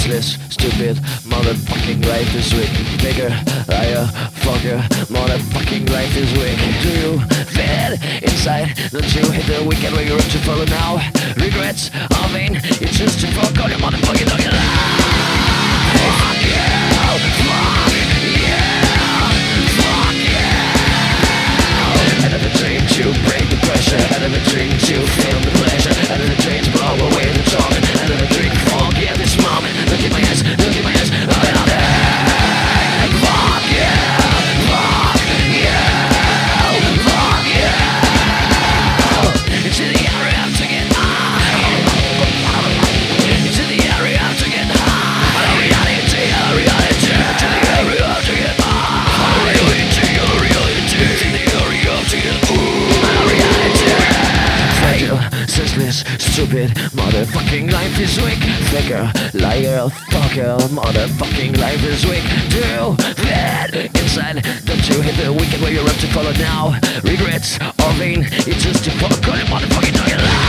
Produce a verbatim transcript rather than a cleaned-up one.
senseless, stupid, motherfucking life is weak. Nigger, liar, fucker, motherfucking life is weak. Do you feel inside? Don't you hate the weekend where you're up to follow now? Regrets are vain, you choose to fuck all your motherfucking dog alive. Fuck you, fuck you, fuck you. Out of the dream to break the pressure, out of the dream to feel the pleasure, out of the dream to blow away the torment, out of the dream forget this moment. Look at my eyes, look at my eyes, I've been out there. Fuck you, fuck you, fuck you. Into the area to get high, into the area to get high, reality, reality, to the area to get high, reality, reality, to the area to get high. Senseless, stupid, motherfucking life is weak. Flicker, liar, fucker, motherfucking life is weak. Do that inside, don't you hit the weekend where you're up to follow now? Regrets are vain, it's just to fuck all your motherfucking dog alive.